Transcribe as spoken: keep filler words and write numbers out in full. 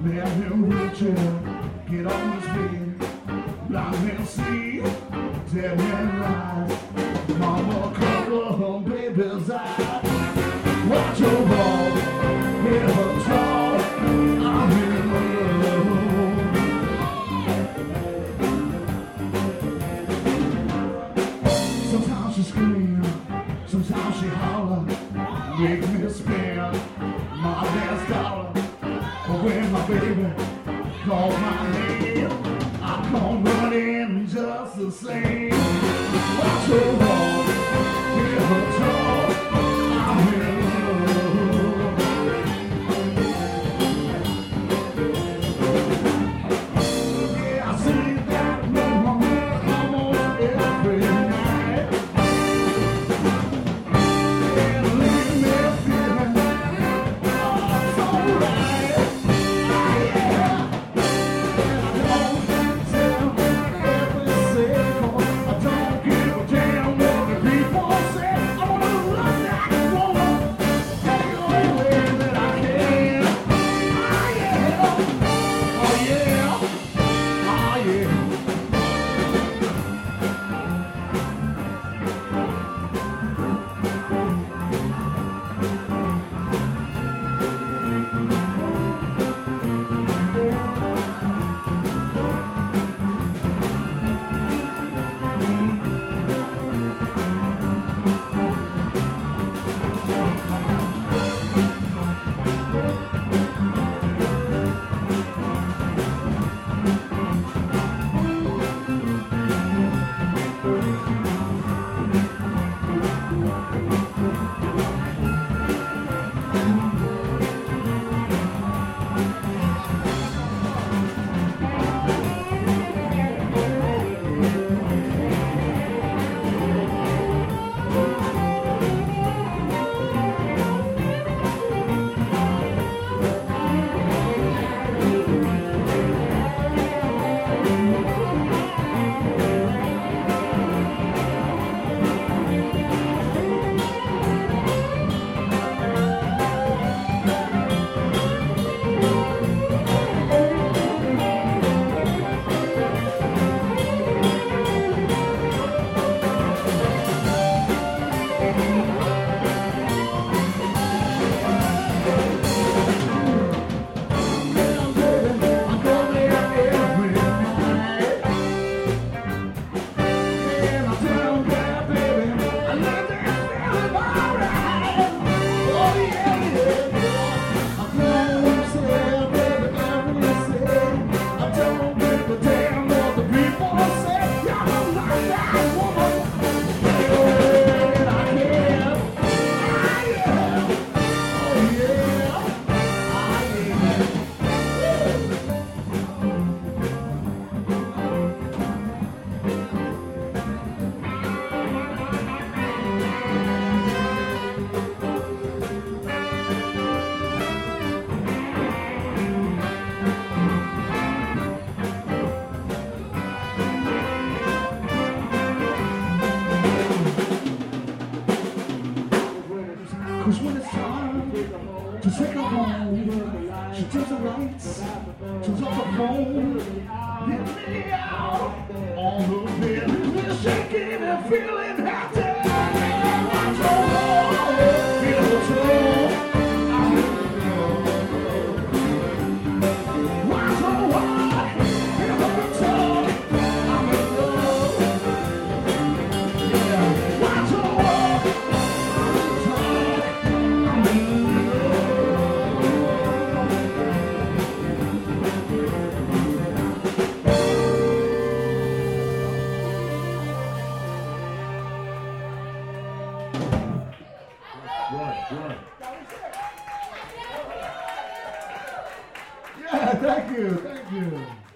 Man in a wheelchair, get on his feet. Blind man see, dead man rise. Mama cover her baby's eyes. Watch your ball, hear her talk. I'm in love. Sometimes she scream, sometimes she holler. Make me spend my last dollar. But when my baby calls my name, I come running just the same. Watch her walk, hear her talk. I'm in love. Yeah, I see that woman almost every night. And leave me feeling oh, so right. Yeah. And I don't tell every second. I don't give a damn what the people say. I wanna love that woman any way that I can. Oh yeah, oh yeah, oh yeah. Cause when it's time to take her home, she turns the lights, turns off the phone, hit me out on the bed, leaves me shaking and feeling happy. Watch her walk, feel her talk. I'm in love. Watch her walk, feel her talk. I'm in love. Yeah. Watch her walk. Right, right. Yeah, thank you, thank you.